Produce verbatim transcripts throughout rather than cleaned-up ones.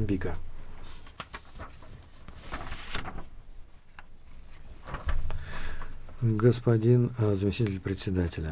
Мозамбика. Господин э, заместитель председателя,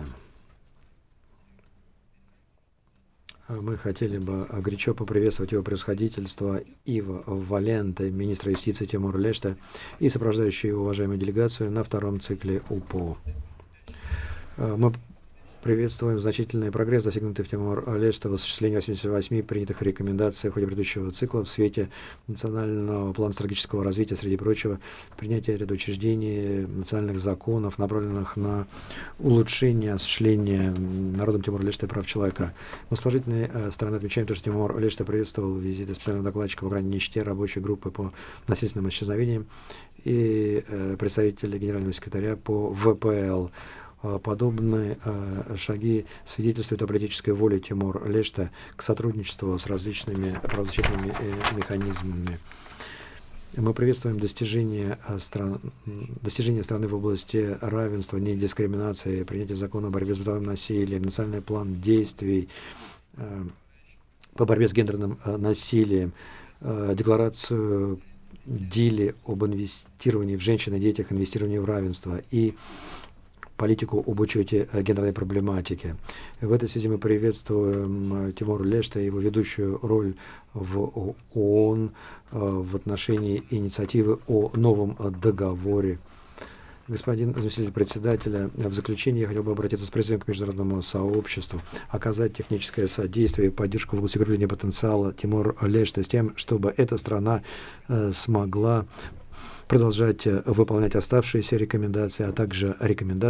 мы хотели бы горячо поприветствовать его превосходительство Иво Валенте, министра юстиции Тимор-Леште, и сопровождающую его уважаемую делегацию на втором цикле УПО. Мы приветствуем значительный прогресс, достигнутый в Тимор-Леште в осуществлении восьмидесяти восьми принятых рекомендаций в ходе предыдущего цикла в свете национального плана стратегического развития, среди прочего, принятия ряда учреждений, национальных законов, направленных на улучшение осуществления народом Тимор-Леште прав человека. Мы с положительной стороны отмечаем то, что Тимор-Леште приветствовал визиты специального докладчика по грани нищете, рабочей группы по насильственным исчезновениям и представителя генерального секретаря по вэ пэ эл. Подобные шаги свидетельствуют о политической воле Тимор-Леште к сотрудничеству с различными правозащитными механизмами. Мы приветствуем достижения, стран, достижения страны в области равенства, недискриминации, принятия закона о борьбе с бытовым насилием, национальный план действий по борьбе с гендерным насилием, декларацию Дили об инвестировании в женщин и детях, инвестировании в равенство и политику об учете гендерной проблематики. В этой связи мы приветствуем Тимор-Леште и его ведущую роль в ООН в отношении инициативы о новом договоре. Господин заместитель председателя, в заключение я хотел бы обратиться с призывом к международному сообществу, оказать техническое содействие и поддержку в области укрепления потенциала Тимор-Леште с тем, чтобы эта страна смогла продолжать выполнять оставшиеся рекомендации, а также рекомендации